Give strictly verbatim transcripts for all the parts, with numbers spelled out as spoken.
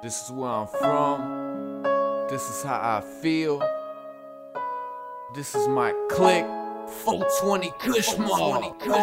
This is where I'm from. This is how I feel. This is my clique. four twenty Kushmore.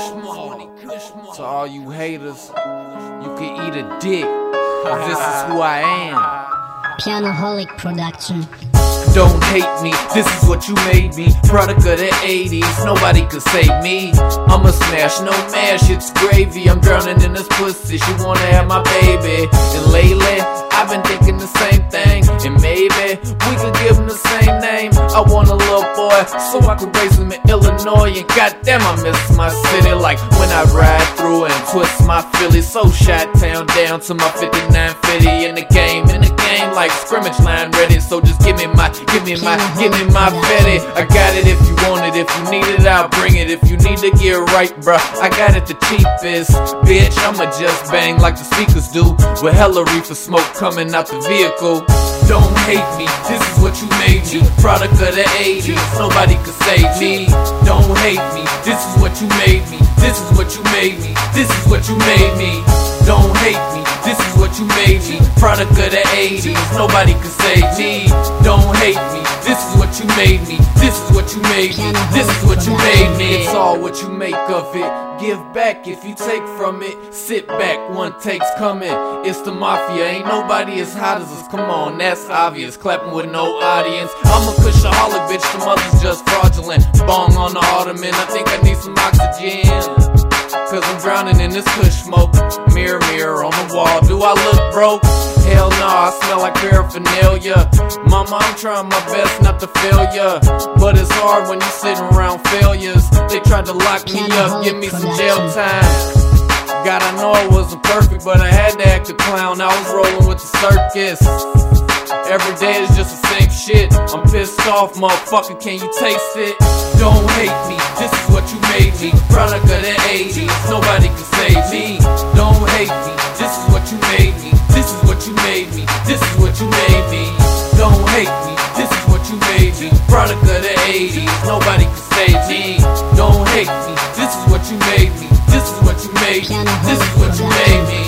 To all you haters, you can eat a dick. This is who I am. Pianoholic Production. Don't hate me, this is what you made me. Product of the eighties, nobody could save me. I'm a smash, no mash, it's gravy. I'm drowning in this pussy, she wanna have my baby. And lately, I've been thinking the same thing. And maybe we could give him the same name. I want a little boy, so I could raise him in Illinois. And goddamn, I miss my city. Like when I ride through and twist my Philly. So shot town down to my fifty-nine fifty. In the game, in the game, like scrimmage line ready. So just give me my Give me my, give me my fetty. I got it if you want it. If you need it, I'll bring it. If you need to get right, bruh, I got it the cheapest. Bitch, I'ma just bang like the speakers do. With hella reefer smoke coming out the vehicle. Don't hate me, this is what you made me. Product of the eighties, nobody could save me. Don't hate me, this is what you made me. This is what you made me. This is what you made me. Don't hate me, this is what you made me. Product of the eighties, nobody could save me. Don't hate me, this is what you made me. This is what you made me. This is what you made me. It's all what you make of it. Give back if you take from it. Sit back, one take's coming. It's the mafia, ain't nobody as hot as us. Come on, that's obvious. Clapping with no audience. I'm a Kushaholic, bitch, the mother's just fraudulent. Bong on the ottoman, I think I need some oxygen. Cause I'm drowning in this kush smoke. Mirror, mirror on the wall, do I look broke? Hell no, I smell like paraphernalia. Mama, I'm trying my best not to fail ya. But it's hard when you sitting around failures. They tried to lock me up, give me some jail time. God, I know I wasn't perfect, but I had to act a clown. I was rolling with the circus. Every day is just the same shit. I'm pissed off, motherfucker, can you taste it? Don't hate me, this is what you made me. Product of the eighties, nobody can save me. Don't hate me, this is what you made me. This is what you made me. This is what you made me. Don't hate me, this is what you made me. Product of the eighties, nobody can save me. Don't hate me, this is what you made me. This is what you made me. This is what you made me.